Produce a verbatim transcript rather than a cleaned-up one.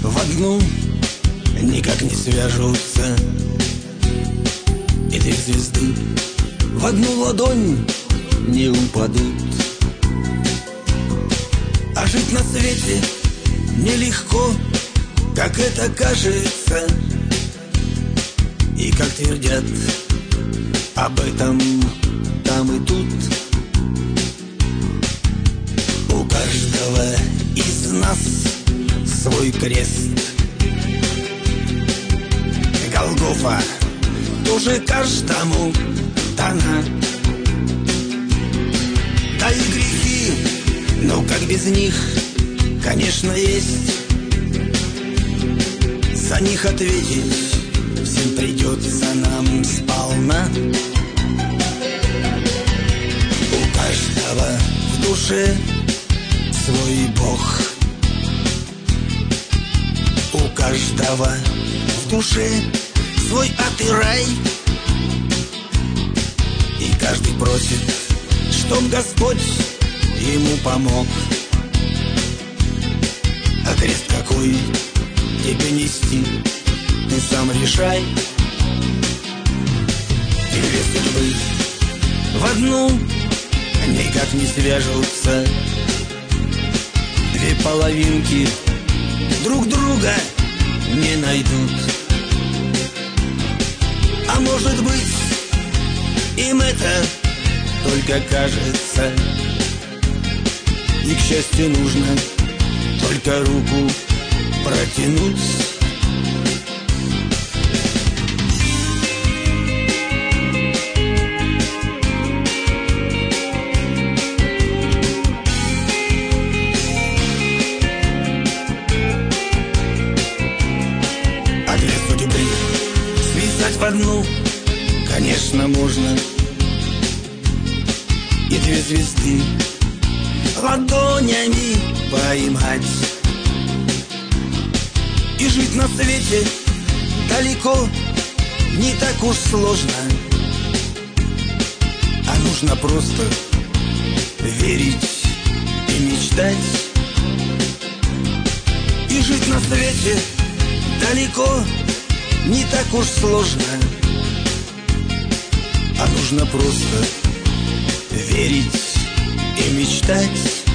в одну никак не свяжутся, и две звезды в одну ладонь не упадут. А жить на свете нелегко, как это кажется, и как твердят об этом там и тут. У каждого из нас свой крест. Голгофа тоже каждому дана. Да и грехи, но как без них, конечно, есть. За них ответить всем придется нам сполна. У каждого в душе свой Бог. У каждого в душе свой ад и рай. И каждый просит, чтоб Господь ему помог. А крест какой тебе нести, ты сам решай. И две судьбы в одну никак не свяжутся, две половинки друг друга не найдут. А может быть, им это только кажется, и к счастью нужно только руку протянуть. А две судьбы связать в одну, конечно, можно. И две звезды ладонями поймать. И жить на свете далеко не так уж сложно, а нужно просто верить и мечтать. И жить на свете далеко не так уж сложно, а нужно просто верить и мечтать.